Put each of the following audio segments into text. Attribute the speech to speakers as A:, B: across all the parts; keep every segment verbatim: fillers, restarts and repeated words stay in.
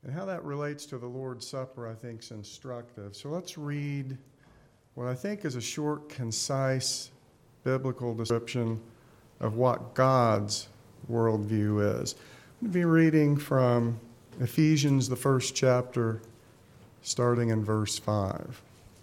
A: And how that relates to the Lord's Supper, I think, is instructive. So let's read what I think is a short, concise, biblical description of what God's worldview is. I'm going to be reading from Ephesians, the first chapter, starting in verse five.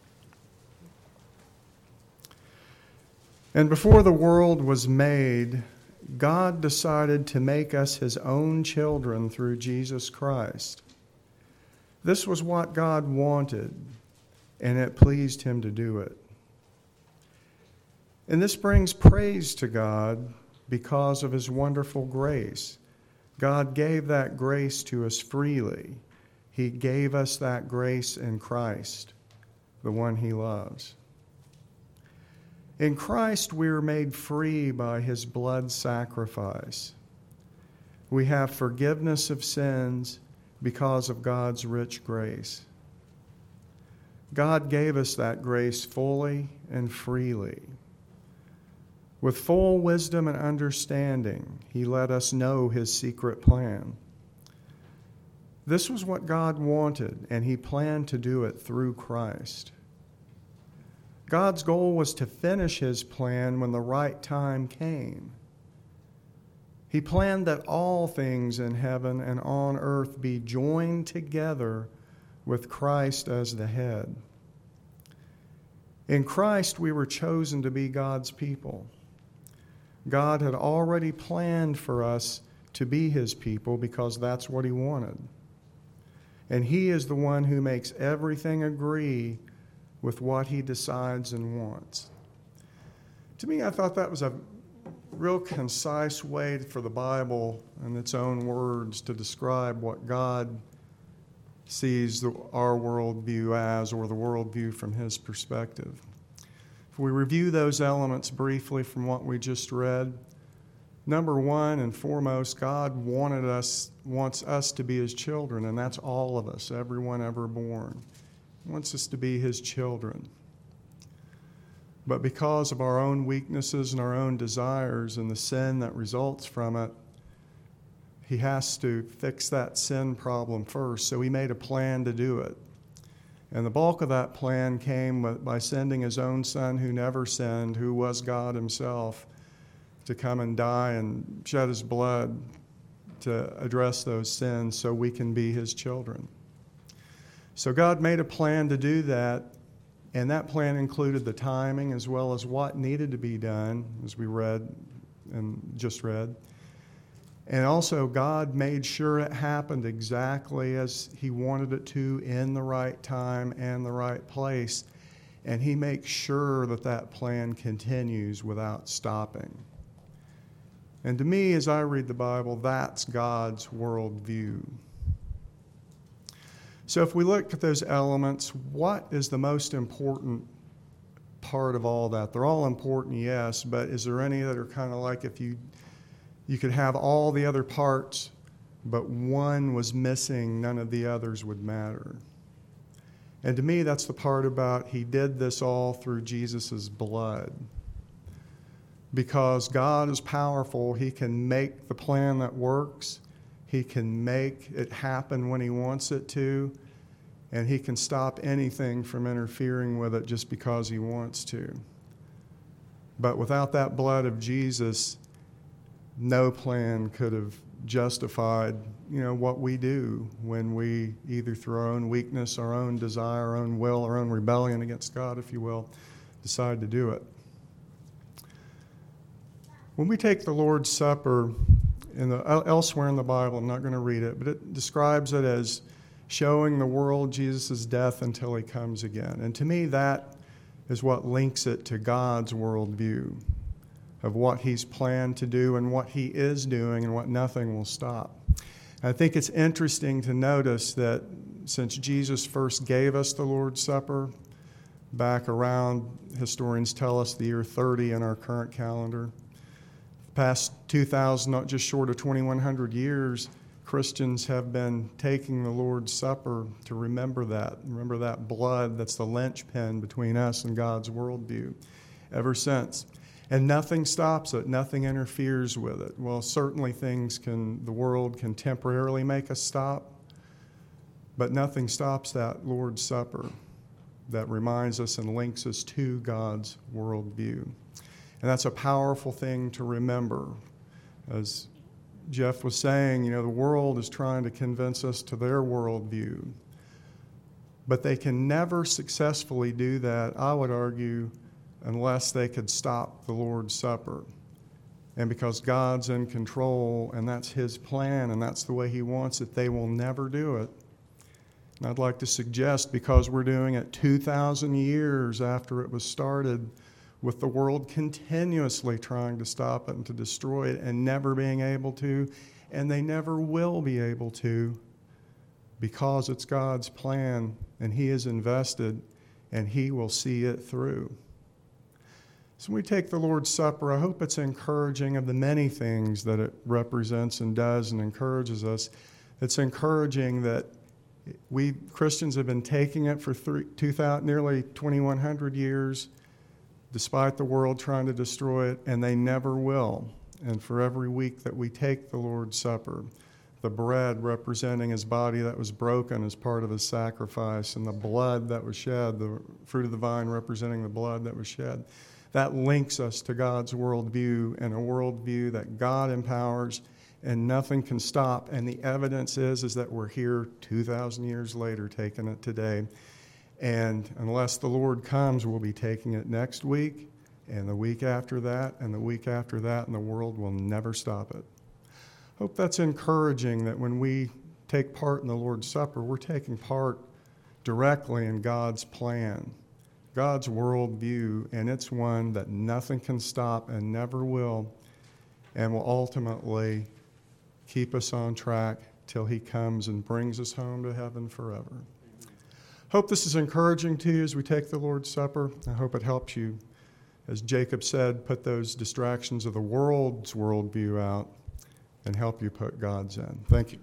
A: And before the world was made, God decided to make us his own children through Jesus Christ. This was what God wanted, and it pleased him to do it. And this brings praise to God because of his wonderful grace. God gave that grace to us freely. He gave us that grace in Christ, the one he loves. In Christ, we are made free by his blood sacrifice. We have forgiveness of sins because of God's rich grace. God gave us that grace fully and freely. With full wisdom and understanding, he let us know his secret plan. This was what God wanted, and he planned to do it through Christ. God's goal was to finish his plan when the right time came. He planned that all things in heaven and on earth be joined together with Christ as the head. In Christ, we were chosen to be God's people. God had already planned for us to be his people because that's what he wanted. And he is the one who makes everything agree with what he decides and wants. To me, I thought that was a real concise way for the Bible in its own words to describe what God sees the, our worldview as, or the worldview from his perspective. If we review those elements briefly from what we just read, number one and foremost, God wanted us, wants us to be his children, and that's all of us, everyone ever born. He wants us to be his children. But because of our own weaknesses and our own desires and the sin that results from it, he has to fix that sin problem first. So he made a plan to do it. And the bulk of that plan came by sending his own son who never sinned, who was God himself, to come and die and shed his blood to address those sins so we can be his children. So God made a plan to do that, and that plan included the timing as well as what needed to be done, as we read and just read. And also, God made sure it happened exactly as he wanted it to in the right time and the right place. And he makes sure that that plan continues without stopping. And to me, as I read the Bible, that's God's worldview. So if we look at those elements, what is the most important part of all that? They're all important, yes, but is there any that are kind of like if you you could have all the other parts, but one was missing, none of the others would matter? And to me, that's the part about he did this all through Jesus' blood. Because God is powerful, he can make the plan that works. He can make it happen when he wants it to, and he can stop anything from interfering with it just because he wants to. But without that blood of Jesus, no plan could have justified, you know, what we do when we, either through our own weakness, our own desire, our own will, our own rebellion against God, if you will, decide to do it. When we take the Lord's Supper, in the, elsewhere in the Bible, I'm not going to read it, but it describes it as showing the world Jesus' death until he comes again. And to me, that is what links it to God's worldview of what he's planned to do and what he is doing and what nothing will stop. I think it's interesting to notice that since Jesus first gave us the Lord's Supper, back around, historians tell us, the year thirty in our current calendar, past two thousand, not just short of twenty-one hundred years, Christians have been taking the Lord's Supper to remember that. Remember that blood that's the linchpin between us and God's worldview ever since. And nothing stops it. Nothing interferes with it. Well, certainly things can, the world can temporarily make us stop. But nothing stops that Lord's Supper that reminds us and links us to God's worldview. And that's a powerful thing to remember. As Jeff was saying, you know, the world is trying to convince us to their worldview. But they can never successfully do that, I would argue, unless they could stop the Lord's Supper. And because God's in control, and that's His plan, and that's the way He wants it, they will never do it. And I'd like to suggest, because we're doing it two thousand years after it was started, with the world continuously trying to stop it and to destroy it and never being able to, and they never will be able to, because it's God's plan, and He is invested, and He will see it through. So when we take the Lord's Supper, I hope it's encouraging of the many things that it represents and does and encourages us. It's encouraging that we Christians have been taking it for three, two thousand, nearly twenty-one hundred years, despite the world trying to destroy it, and they never will. And for every week that we take the Lord's Supper, the bread representing His body that was broken as part of His sacrifice, and the blood that was shed, the fruit of the vine representing the blood that was shed, that links us to God's worldview, and a worldview that God empowers and nothing can stop. And the evidence is, is that we're here two thousand years later taking it today. And unless the Lord comes, we'll be taking it next week, and the week after that, and the week after that, and the world will never stop it. Hope that's encouraging, that when we take part in the Lord's Supper, we're taking part directly in God's plan, God's worldview, and it's one that nothing can stop and never will, and will ultimately keep us on track till He comes and brings us home to heaven forever. Hope this is encouraging to you as we take the Lord's Supper. I hope it helps you, as Jacob said, put those distractions of the world's worldview out and help you put God's in. Thank you.